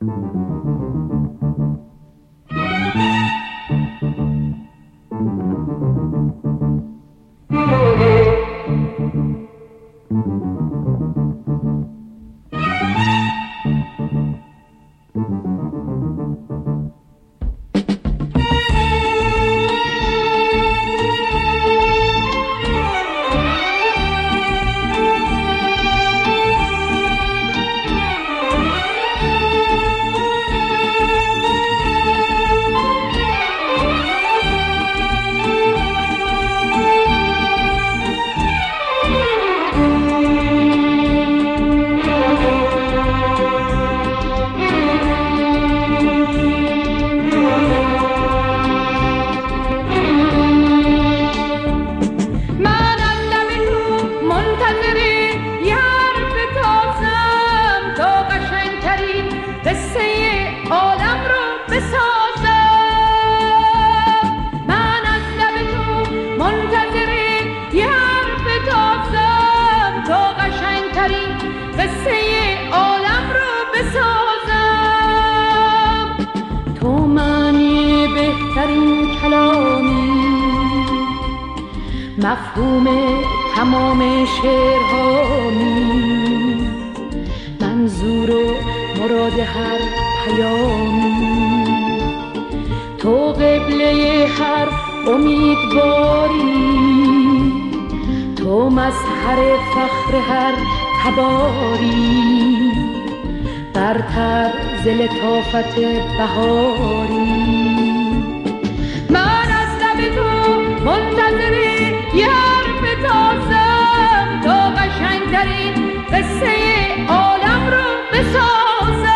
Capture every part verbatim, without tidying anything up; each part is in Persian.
مفهوم تمام شعرهامی، منظور و مراد هر پیامی، تو قبله هر امیدواری، تو مظهر فخر هر تباری، برتر ز لطافت بهاری. من از لب تو منتظر یه حرف تازم، تو قشنگترین قصه عالم رو بسازم.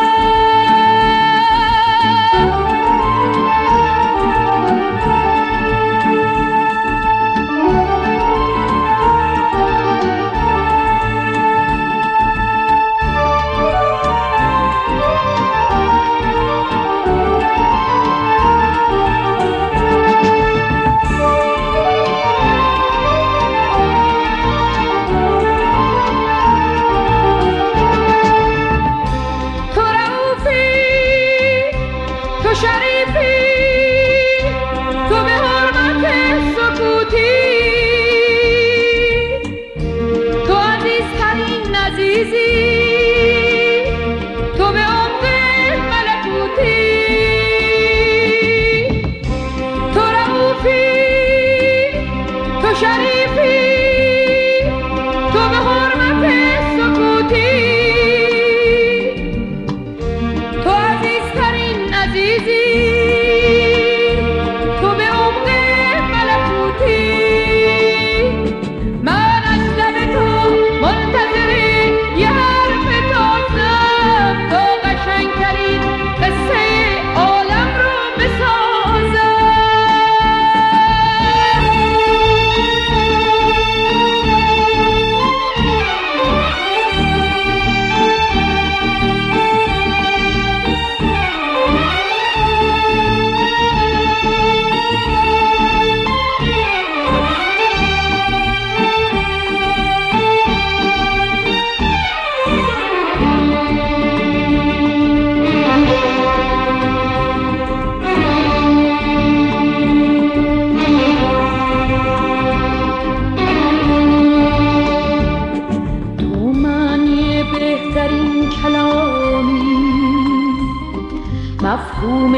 مفهوم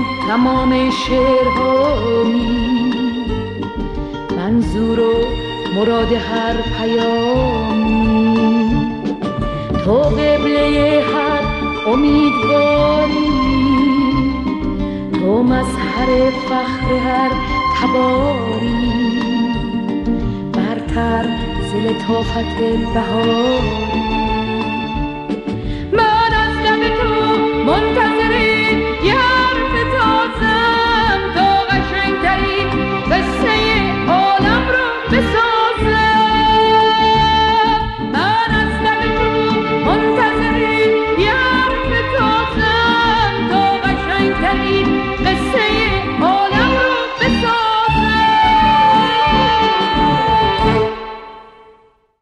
تمام شعرهامی، منظور و مراد هر پیامی، تو قبله هر امیدواری، تو مظهر فخر هر تباری، برتر ز لطافت بهاری.